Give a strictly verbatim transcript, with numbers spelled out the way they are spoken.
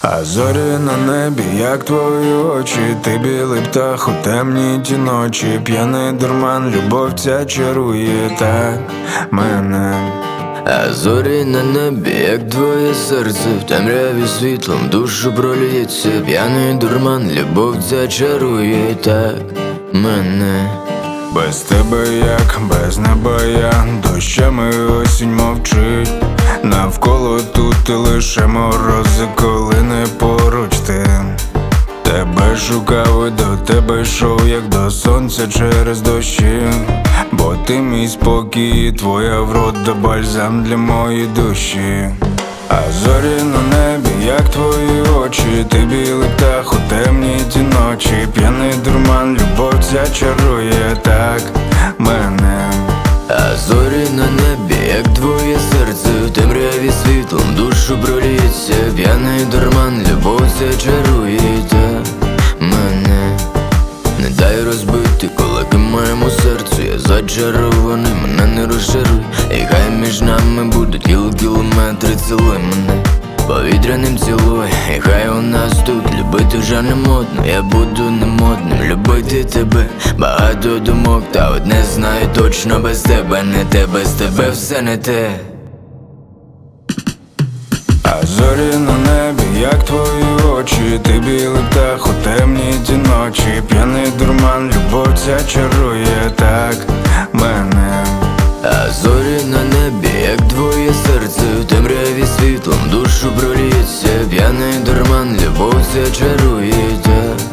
А зорі на небі, як твої очі, ти білий птах у темні ті ночі. П'яний дурман, любов ця чарує так мене. А зорі на небі, як твоє серце, в темряві світлом душу пролється. П'яний дурман, любов зачарує так мене. Без тебе як, без неба я, дощами осінь мовчить. Навколо тут лише морози, коли не поруч ти. Тебе шукав і до тебе йшов, як до сонця через дощі. Бо ти мій спокій, твоя врода бальзам для моєї душі. А зорі на небі, як твої очі, ти білий птах у темні ті ночі. П'яний дурман, любов ця чарує так мене. А зорі на небі, як твоє серце, в темряві світлом душу пролється. П'яний дурман, любов зачарує так мене. Не дай розбити кулаки моєму серцю, я зачарований, мене не розчаруй. І хай між нами будуть кіл-кілометри, цілуй мене повітряним цілуй. І хай у нас тут любити вже не модно, я буду не модним, любити тебе. Багато думок, та одне знаю точно, без тебе не те, без тебе все не те. А зорі на небі, як твої очі, ти білий птах у темні ті ночі. П'яний дурман, любов ця чарує так мене. А зорі на небі, як твоє серце, в темряві світлом душу пролється. П'яний дурман, любов зачарує так